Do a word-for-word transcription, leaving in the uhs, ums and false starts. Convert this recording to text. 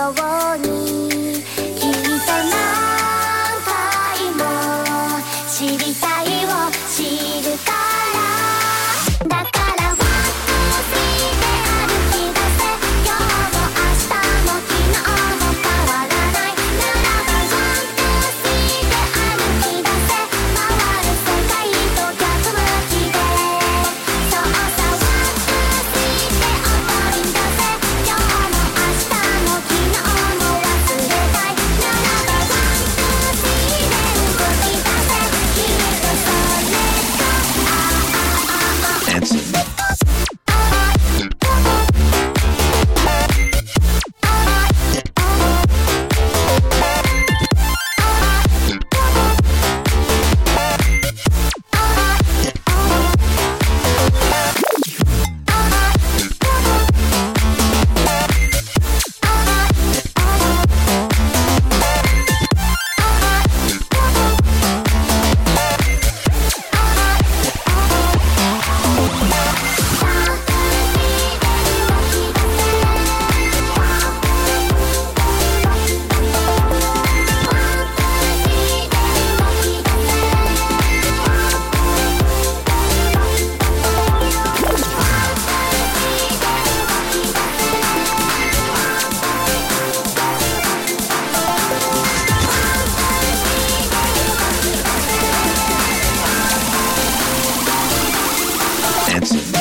ようにきっと何回も知りたいを知るからだからワンツースリーで歩き出せ今日も明日も昨日も変わらないならばワンツースリーで歩き出せ回る世界と逆向きでそうさワンツースリーで踊り出せ今日も明日も昨日も忘れたいならばワンツースリーで動き出せきっとそれが Answer. Answer.